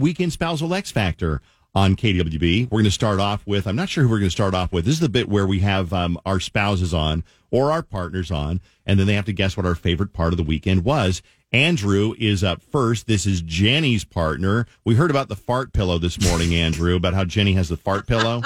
Weekend Spousal X Factor on KWB. We're going to start off with, I'm not sure who we're going to start off with. This is the bit where we have our spouses on or our partners on, and then they have to guess what our favorite part of the weekend was. Andrew is up first. This is Jenny's partner. We heard about the fart pillow this morning, Andrew, about how Jenny has the fart pillow.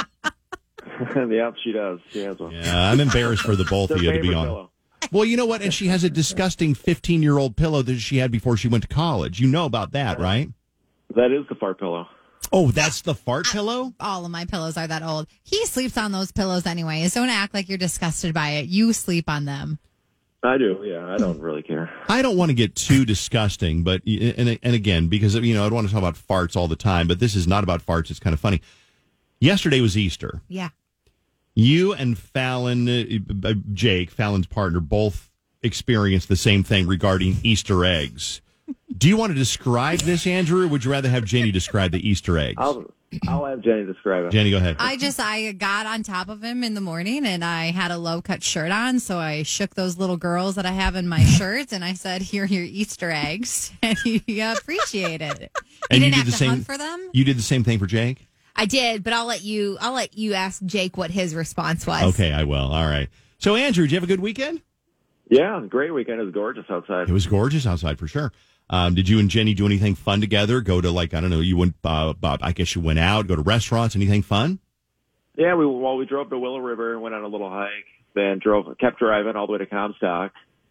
Yeah, she does. She has one. Yeah, I'm embarrassed for the both of you, to be honest. Pillow. Well, you know what? And she has a disgusting 15-year-old pillow that she had before she went to college. You know about that, right? That is the fart pillow. Oh, that's the fart pillow? All of my pillows are that old. He sleeps on those pillows anyways. Don't act like you're disgusted by it. You sleep on them. I do, yeah. I don't really care. I don't want to get too disgusting, but, and again, because, I don't want to talk about farts all the time, but this is not about farts. It's kind of funny. Yesterday was Easter. Yeah. You and Fallon, Jake, Fallon's partner, both experienced the same thing regarding Easter eggs. Do you want to describe this, Andrew, or would you rather have Jenny describe the Easter eggs? I'll have Jenny describe it. Jenny, go ahead. I got on top of him in the morning, and I had a low-cut shirt on, so I shook those little girls that I have in my shirt, and I said, "Here are your Easter eggs," and he appreciated it. And he you didn't did have the to same hunt for them. You did the same thing for Jake? I did, but I'll let you ask Jake what his response was. Okay, I will. All right. So, Andrew, did you have a good weekend? Yeah, great weekend. It was gorgeous outside. It was gorgeous outside for sure. Did you and Jenny do anything fun together? Go to you went, I guess you went out, go to restaurants, anything fun? Yeah, we drove to Willow River, went on a little hike, then kept driving all the way to Comstock.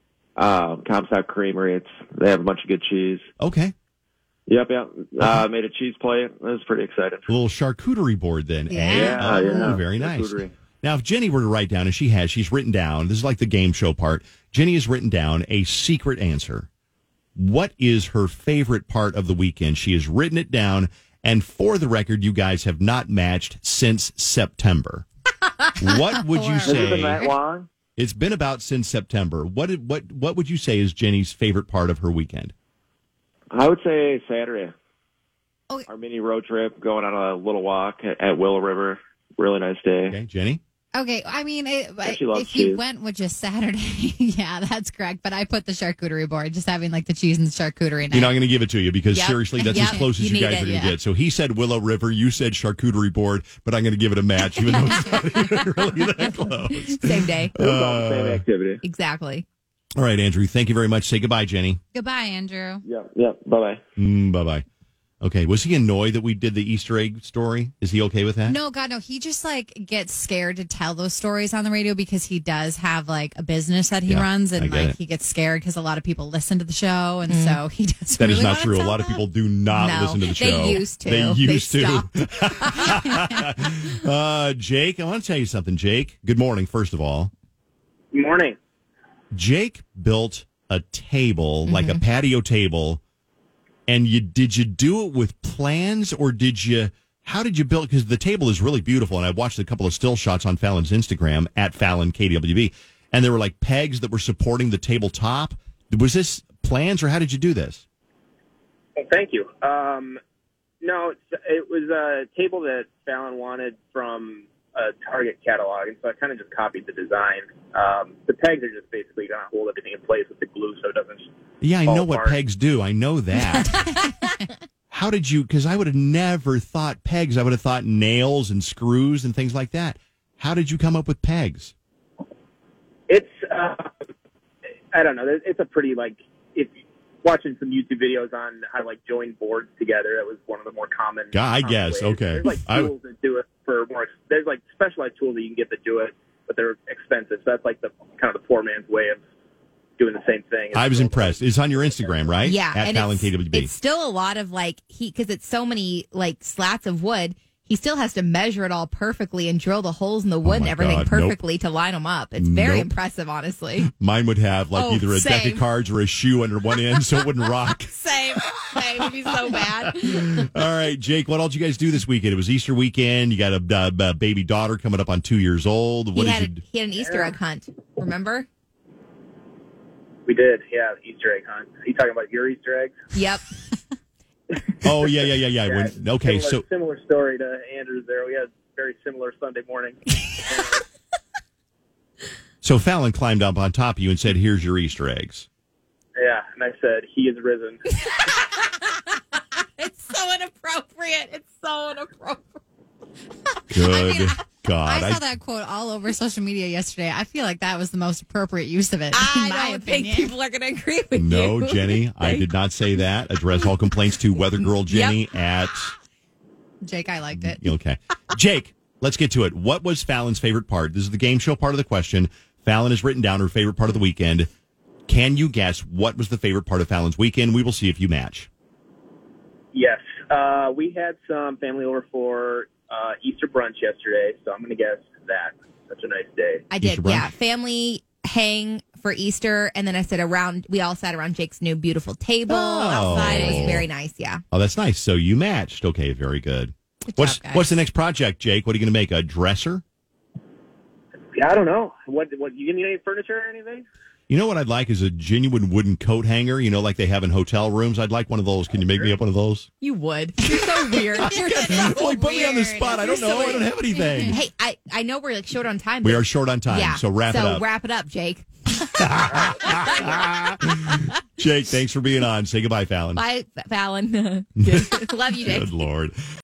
Comstock Creamery. They have a bunch of good cheese. Okay. Yep. Made a cheese plate. I was pretty excited. A little charcuterie board then, Yeah. eh? Yeah, yeah. Very nice. Charcuterie. Now, if Jenny were to write down, and she's written down, this is like the game show part, Jenny has written down a secret answer. What is her favorite part of the weekend? She has written it down, and for the record, you guys have not matched since September. What would you say? Has it been that long? It's been about since September. What would you say is Jenny's favorite part of her weekend? I would say Saturday. Okay. Our mini road trip, going on a little walk at Willow River. Really nice day. Okay, Jenny? Okay, I mean, she loves if you cheese. went with just Saturday, yeah, that's correct. But I put the charcuterie board, just having like the cheese and the charcuterie night. You're not going to give it to you because Yep. seriously, that's Yep. as close as You you guys need are it, going to yeah. get. So he said Willow River, you said charcuterie board, but I'm going to give it a match, even though it's not even really that close. Same day. It was all the same activity. Exactly. All right, Andrew, thank you very much. Say goodbye, Jenny. Goodbye, Andrew. Yep. Bye-bye. Bye-bye. Okay, was he annoyed that we did the Easter egg story? Is he okay with that? No, God, no. He just gets scared to tell those stories on the radio because he does have a business that he runs, and I get it. he gets scared because a lot of people listen to the show, and so he doesn't. That really is not wanna true. A tell lot of them. people do not No, listen to the they show. used to. They used They to. Jake, I want to tell you something, Jake. Good morning, first of all. Good morning. Jake built a table, like a patio table, and did you do it with plans, or how did you build? Because the table is really beautiful, and I watched a couple of still shots on Fallon's Instagram, at Fallon KWB, and there were pegs that were supporting the tabletop. Was this plans, or how did you do this? Well, thank you. No, it was a table that Fallon wanted from a Target catalog, and so I kind of just copied the design. The pegs are just basically going to hold everything in place with the glue so it doesn't Yeah, I fall know what apart. pegs do. I know that. How did you, because I would have never thought pegs. I would have thought nails and screws and things like that. How did you come up with pegs? It's, I don't know. It's a pretty, if watching some YouTube videos on how to, join boards together, that was one of the more common. Yeah, I common guess. ways. Okay. There's, tools that do it for more, there's, specialized tools that you can get that do it, but they're expensive. So that's, the kind of the poor man's way of doing the same thing. I was impressed. It's on your Instagram, right? Yeah. At and Fallon it's KWB. still a lot of because it's so many slats of wood. He still has to measure it all perfectly and drill the holes in the wood and my everything God, perfectly to line them up. It's very Nope. impressive, honestly. Mine would have either a deck same. of cards or a shoe under one end so it wouldn't rock. Same. It would be so bad. All right, Jake, what else did you guys do this weekend? It was Easter weekend. You got a baby daughter coming up on 2 years old. What He did you do? had an Easter egg hunt. Remember? We did, yeah, Easter egg hunt. Are you talking about your Easter eggs? Yep. Oh, yeah. Okay, Similar story to Andrew's there. We had a very similar Sunday morning. So Fallon climbed up on top of you and said, "Here's your Easter eggs." Yeah, and I said, he is risen. It's so inappropriate. It's so inappropriate. Good God. I saw that quote all over social media yesterday. I feel like that was the most appropriate use of it. I in my don't opinion. think people are going to agree with you. No, Jenny, I did not say that. Address all complaints to Weather Girl Jenny at... Jake, I liked it. Okay. Jake, let's get to it. What was Fallon's favorite part? This is the game show part of the question. Fallon has written down her favorite part of the weekend. Can you guess what was the favorite part of Fallon's weekend? We will see if you match. Yes. We had some family over for Easter brunch yesterday, so I'm going to guess that. Such a nice day. I did, Easter brunch? yeah. Family hang for Easter, and then I said we all sat around Jake's new beautiful table outside. It was very nice, yeah. Oh, that's nice. So you matched. Okay, very good. Good What's job, guys. what's the next project, Jake? What are you going to make? A dresser? Yeah, I don't know. What you need any furniture or anything? You know what I'd like is a genuine wooden coat hanger, like they have in hotel rooms. I'd like one of those. Can you make me up one of those? You would. You're so weird. You're so Boy, put me on the weird. spot. I don't You're know. so I don't have anything. Hey, I know we're like short on time. We but- are short on time, yeah. so wrap it up. wrap it up, Jake. Jake, thanks for being on. Say goodbye, Fallon. Bye, Fallon. Love you, Jake. Good Lord.